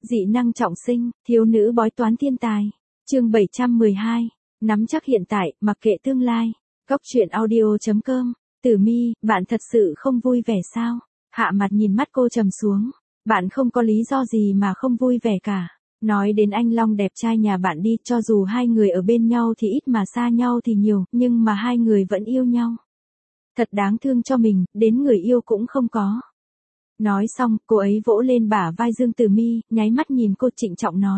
Dị năng trọng sinh, thiếu nữ bói toán thiên tài. Chương 712. Nắm chắc hiện tại, mặc kệ tương lai. Góc truyện audio.com. Tử Mi, bạn thật sự không vui vẻ sao? Hạ Mặt nhìn mắt cô trầm xuống. Bạn không có lý do gì mà không vui vẻ cả. Nói đến anh Long đẹp trai nhà bạn đi, cho dù hai người ở bên nhau thì ít mà xa nhau thì nhiều, nhưng mà hai người vẫn yêu nhau. Thật đáng thương cho mình, đến người yêu cũng không có. Nói xong, cô ấy vỗ lên bả vai Dương Tử Mi, nháy mắt nhìn cô trịnh trọng nói.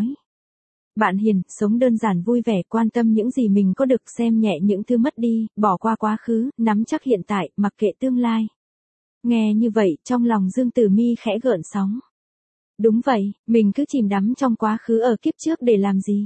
Bạn hiền, sống đơn giản vui vẻ, quan tâm những gì mình có được, xem nhẹ những thứ mất đi, bỏ qua quá khứ, nắm chắc hiện tại, mặc kệ tương lai. Nghe như vậy, trong lòng Dương Tử Mi khẽ gợn sóng. Đúng vậy, mình cứ chìm đắm trong quá khứ ở kiếp trước để làm gì?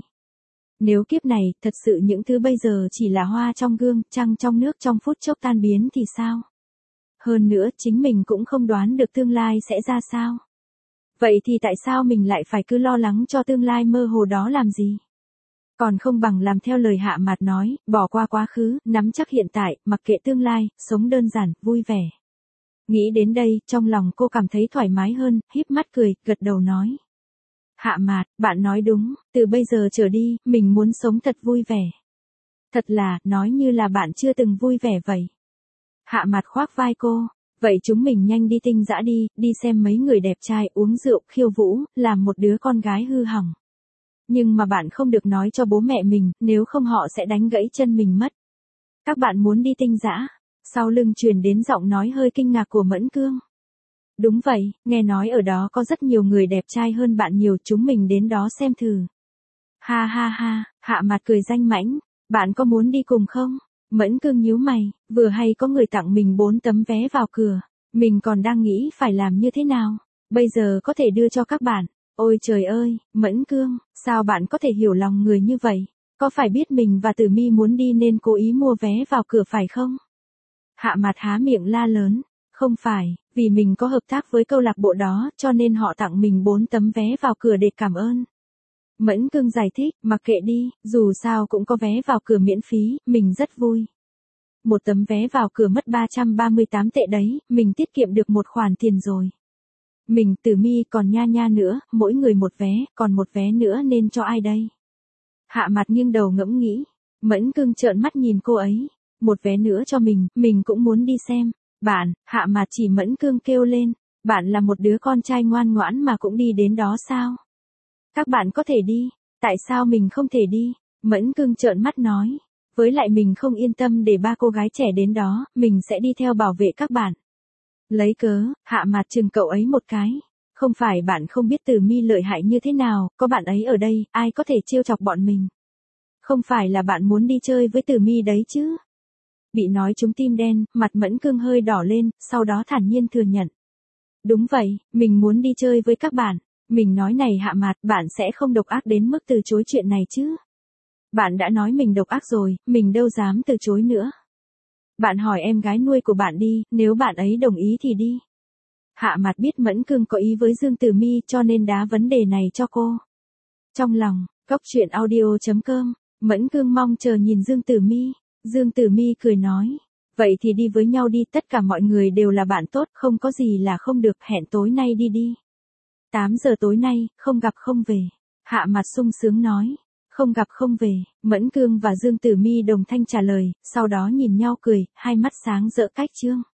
Nếu kiếp này, thật sự những thứ bây giờ chỉ là hoa trong gương, trăng trong nước trong phút chốc tan biến thì sao? Hơn nữa, chính mình cũng không đoán được tương lai sẽ ra sao. Vậy thì tại sao mình lại phải cứ lo lắng cho tương lai mơ hồ đó làm gì? Còn không bằng làm theo lời Hạ Mặt nói, bỏ qua quá khứ, nắm chắc hiện tại, mặc kệ tương lai, sống đơn giản, vui vẻ. Nghĩ đến đây, trong lòng cô cảm thấy thoải mái hơn, híp mắt cười, gật đầu nói. Hạ Mặt, bạn nói đúng, từ bây giờ trở đi, mình muốn sống thật vui vẻ. Thật là, nói như là bạn chưa từng vui vẻ vậy. Hạ Mặt khoác vai cô, vậy chúng mình nhanh đi Tinh Dã đi, đi xem mấy người đẹp trai uống rượu, khiêu vũ, làm một đứa con gái hư hỏng. Nhưng mà bạn không được nói cho bố mẹ mình, nếu không họ sẽ đánh gãy chân mình mất. Các bạn muốn đi Tinh Dã? Sau lưng truyền đến giọng nói hơi kinh ngạc của Mẫn Cương. Đúng vậy, nghe nói ở đó có rất nhiều người đẹp trai hơn bạn nhiều, chúng mình đến đó xem thử. Ha ha ha, Hạ Mặt cười danh mãnh, bạn có muốn đi cùng không? Mẫn Cương nhíu mày, vừa hay có người tặng mình 4 tấm vé vào cửa, mình còn đang nghĩ phải làm như thế nào, bây giờ có thể đưa cho các bạn. Ôi trời ơi, Mẫn Cương, sao bạn có thể hiểu lòng người như vậy? Có phải biết mình và Tử Mi muốn đi nên cố ý mua vé vào cửa phải không? Hạ Mặt há miệng la lớn, không phải, vì mình có hợp tác với câu lạc bộ đó cho nên họ tặng mình 4 tấm vé vào cửa để cảm ơn. Mẫn Cương giải thích, mặc kệ đi, dù sao cũng có vé vào cửa miễn phí, mình rất vui. Một tấm vé vào cửa mất 338 tệ đấy, mình tiết kiệm được một khoản tiền rồi. Mình, Tử Mi còn Nha Nha nữa, mỗi người một vé, còn một vé nữa nên cho ai đây? Hạ Mặt nghiêng đầu ngẫm nghĩ, Mẫn Cương trợn mắt nhìn cô ấy, một vé nữa cho mình cũng muốn đi xem. Bạn, Hạ Mặt chỉ Mẫn Cương kêu lên, bạn là một đứa con trai ngoan ngoãn mà cũng đi đến đó sao? Các bạn có thể đi, tại sao mình không thể đi? Mẫn Cương trợn mắt nói, với lại mình không yên tâm để ba cô gái trẻ đến đó, mình sẽ đi theo bảo vệ các bạn. Lấy cớ, Hạ Mặt chừng cậu ấy một cái. Không phải bạn không biết Tử Mi lợi hại như thế nào, có bạn ấy ở đây, ai có thể trêu chọc bọn mình. Không phải là bạn muốn đi chơi với Tử Mi đấy chứ? Bị nói trúng tim đen, mặt Mẫn Cương hơi đỏ lên, sau đó thản nhiên thừa nhận. Đúng vậy, mình muốn đi chơi với các bạn. Mình nói này Hạ Mặt, bạn sẽ không độc ác đến mức từ chối chuyện này chứ? Bạn đã nói mình độc ác rồi, mình đâu dám từ chối nữa. Bạn hỏi em gái nuôi của bạn đi, nếu bạn ấy đồng ý thì đi. Hạ Mặt biết Mẫn Cương có ý với Dương Tử Mi cho nên đá vấn đề này cho cô. Trong lòng, góc truyện audio.com, Mẫn Cương mong chờ nhìn Dương Tử Mi. Dương Tử Mi cười nói, vậy thì đi với nhau đi, tất cả mọi người đều là bạn tốt, không có gì là không được, hẹn tối nay đi đi. 8 giờ tối nay, không gặp không về. Hạ Mặt sung sướng nói, không gặp không về. Mẫn Cương và Dương Tử Mi đồng thanh trả lời, sau đó nhìn nhau cười, hai mắt sáng rỡ cách chương.